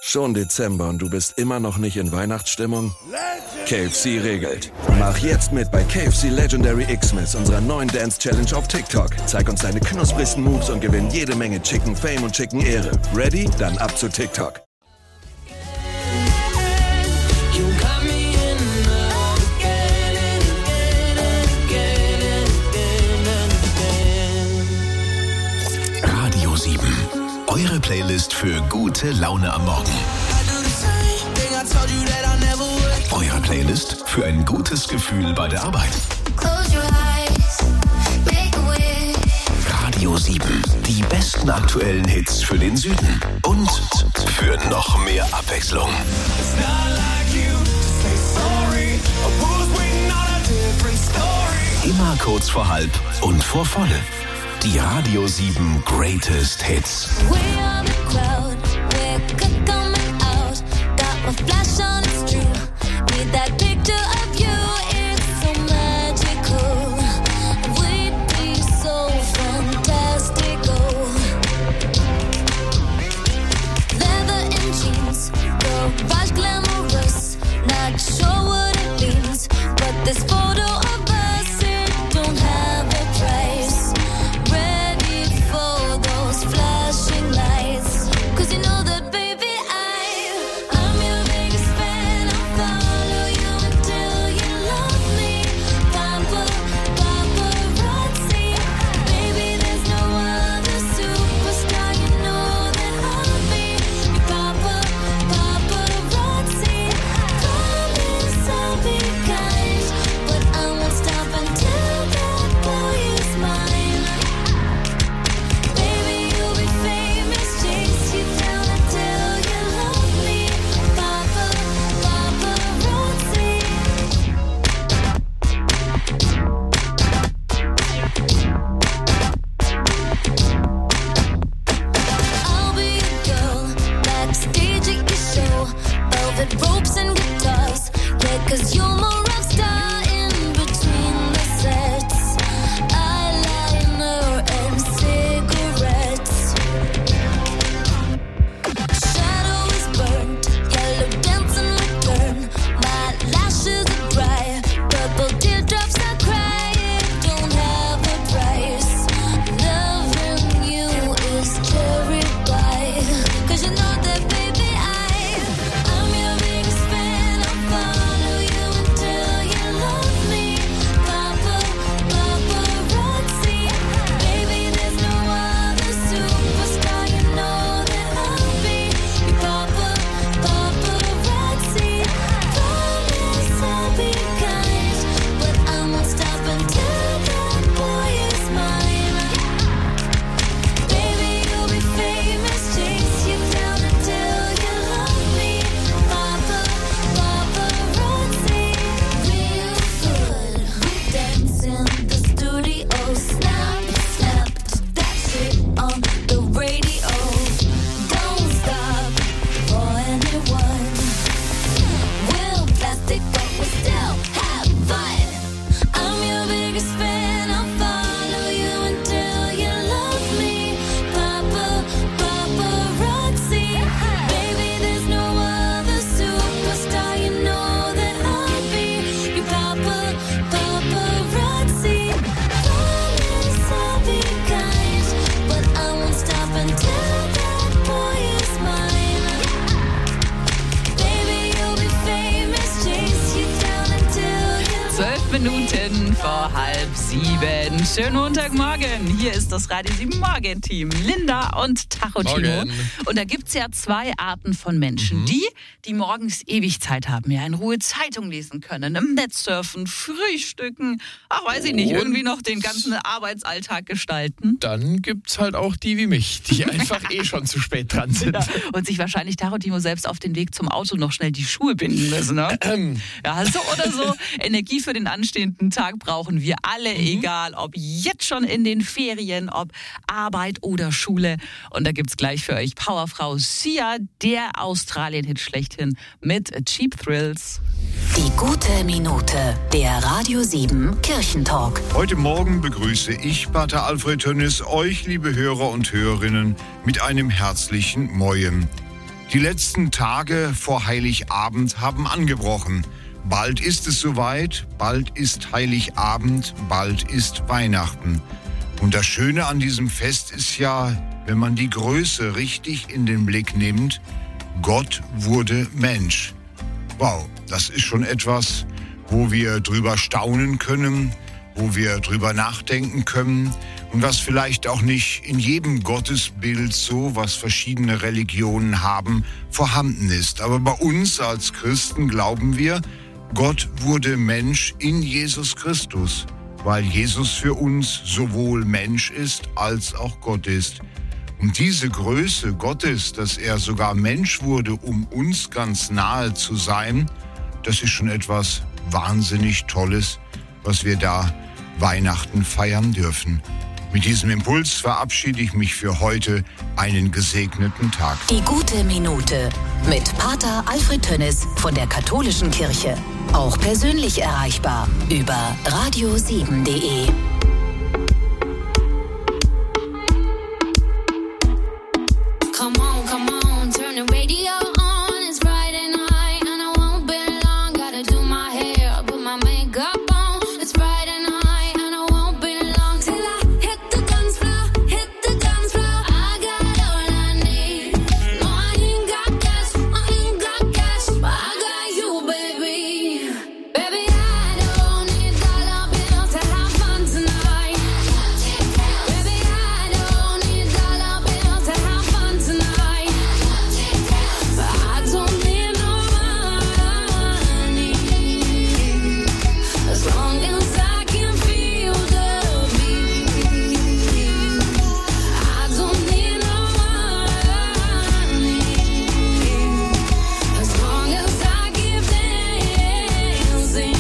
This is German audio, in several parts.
Schon Dezember und du bist immer noch nicht in Weihnachtsstimmung? KFC regelt. Mach jetzt mit bei KFC Legendary Xmas, unserer neuen Dance Challenge auf TikTok. Zeig uns deine knusprigsten Moves und gewinn jede Menge Chicken Fame und Chicken Ehre. Ready? Dann ab zu TikTok. Radio 7. Eure Playlist für gute Laune am Morgen. Eure Playlist für ein gutes Gefühl bei der Arbeit. Radio 7. Die besten aktuellen Hits für den Süden. Und für noch mehr Abwechslung. Immer kurz vor halb und vor voll. Die Radio 7 Greatest Hits. We are the crowd, we're coming out. Got my flash on, it's true. Need that picture of you, it's so magical. We'd be so fantastical. Leather and jeans, garage glamorous. Not sure what it means, but this photo of us, it don't have a price. Flashing lights, 'cause you know that, baby, I'm your biggest fan. I'll follow you until you love me. Paparazzi, baby, there's no other superstar. You know that I'll be your paparazzi. Promise I'll be kind, but I won't stop until that boy is mine. Ropes and guitars, yeah, 'cause you're more rock star in between the sets. Eyeliner and cigarettes. Shadow is burnt, yellow dancing return. My lashes are dry, purple teardrops I cry. It don't have a price. Loving you is cherry pie, 'cause you know that, baby, I'm your biggest fan. I'll follow you until you love me. Paparazzi, baby, there's no other superstar. You know that I'll be your paparazzi. Promise I'll be kind, but I won't stop until that boy is mine. Baby, you'll be famous, chase you down until you love me. Paparazzi, real good. We dance in the studio, snap, that shit on the radio. Don't stop for anyone. We'll plastic, but we still have fun. I'm your biggest fan. I'll follow you until you love me. Paparazzi, baby, there's no other superstar. You know that I'll be your paparazzi. Promise I'll be kind, but I won't stop until that boy is mine. Baby, you'll be famous, chase you down until you 12 Minuten vor 6:30. Schönen Montagmorgen. Hier ist das Radio 7 Morgen-Team. Linda und Tacho Timo. Und da gibt es ja zwei Arten von Menschen. Die morgens ewig Zeit haben, ja, in Ruhe Zeitung lesen können, im Netz surfen, frühstücken, ach, weiß ich nicht, irgendwie noch den ganzen Arbeitsalltag gestalten. Dann gibt's halt auch die wie mich, die einfach schon zu spät dran sind. Ja, und sich wahrscheinlich Tacho Timo selbst auf den Weg zum Auto noch schnell die Schuhe binden müssen. Ne? Ja, so oder so. Energie für den anstehenden Tag brauchen wir alle, egal ob jetzt schon in den Ferien, ob Arbeit oder Schule. Und da gibt's gleich für euch Powerfrau Sia, der Australien-Hit schlechthin mit Cheap Thrills. Die gute Minute, der Radio 7 Kirchentalk. Heute Morgen begrüße ich, Pater Alfred Tönnis, euch, liebe Hörer und Hörerinnen, mit einem herzlichen Mojem. Die letzten Tage vor Heiligabend haben angebrochen. Bald ist es soweit, bald ist Heiligabend, bald ist Weihnachten. Und das Schöne an diesem Fest ist ja, wenn man die Größe richtig in den Blick nimmt, Gott wurde Mensch. Wow, das ist schon etwas, wo wir drüber staunen können, wo wir drüber nachdenken können und was vielleicht auch nicht in jedem Gottesbild so, was verschiedene Religionen haben, vorhanden ist. Aber bei uns als Christen glauben wir, Gott wurde Mensch in Jesus Christus, weil Jesus für uns sowohl Mensch ist als auch Gott ist. Und diese Größe Gottes, dass er sogar Mensch wurde, um uns ganz nahe zu sein, das ist schon etwas wahnsinnig Tolles, was wir da Weihnachten feiern dürfen. Mit diesem Impuls verabschiede ich mich für heute. Einen gesegneten Tag. Die gute Minute mit Pater Alfred Tönnis von der Katholischen Kirche. Auch persönlich erreichbar über radio7.de. Come on, turn the radio on. It's Friday night and I won't be long. Gotta do my hair, put my makeup on. It's Friday night and I won't be long till I hit the dance floor, hit the dance floor. I got all I need. No, I ain't got cash, but I got you, baby. Baby, I don't need dollar bills to have fun tonight. Baby, I don't need dollar bills to have fun tonight. But I don't need no money as long as I can feel the beat. I don't need no money as long as I keep dancing.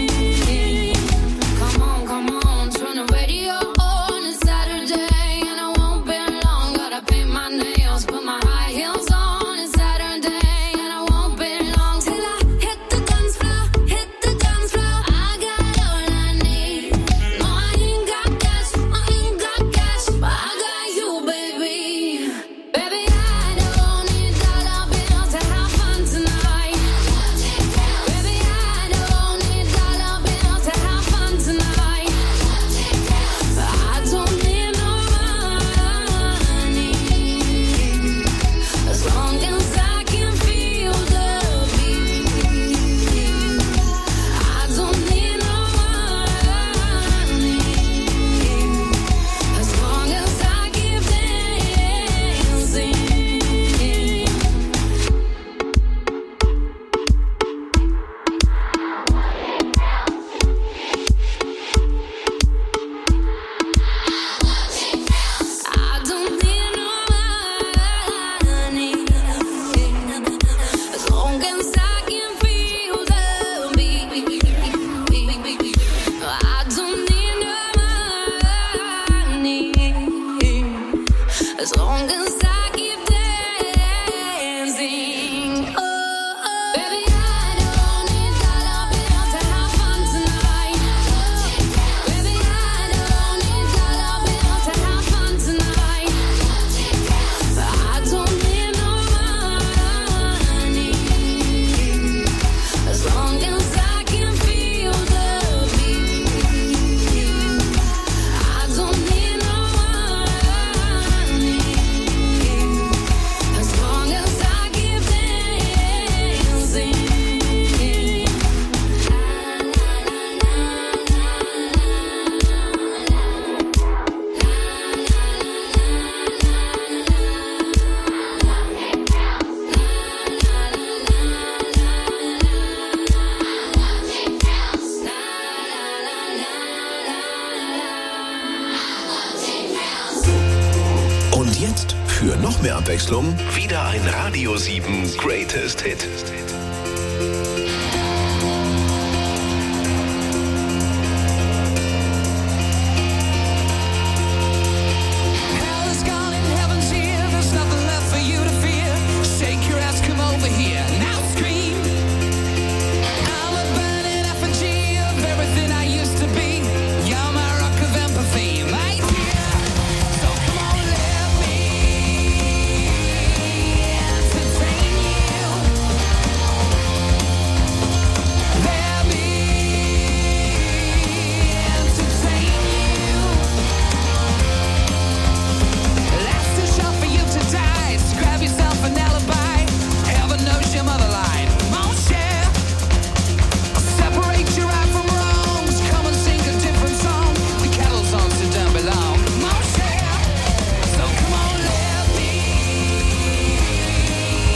Come on, turn the radio on. It's Saturday and I won't be long. Gotta paint my nails, put my high heels on. It's Saturday and I won't be long till I hit the dance floor, hit the dance floor. I got all I need. No, I ain't got cash, but I got you, baby. Baby, I don't need dollar bills to have fun tonight. Baby, I don't need dollar bills to have fun tonight. But I don't need no money as long as I can feel the beat. I don't need no money as long as I keep dancing. I don't need no money as long as I can feel the beat. I don't need no money as long as I keep dancing. Oh, baby, I don't need dollar bills to have fun tonight. Baby, I don't need dollar bills to have fun tonight. But I don't need no money as long as I can feel the beat. I don't need no money as long as I keep dancing. Und jetzt für noch mehr Abwechslung wieder ein Radio 7 Greatest Hit.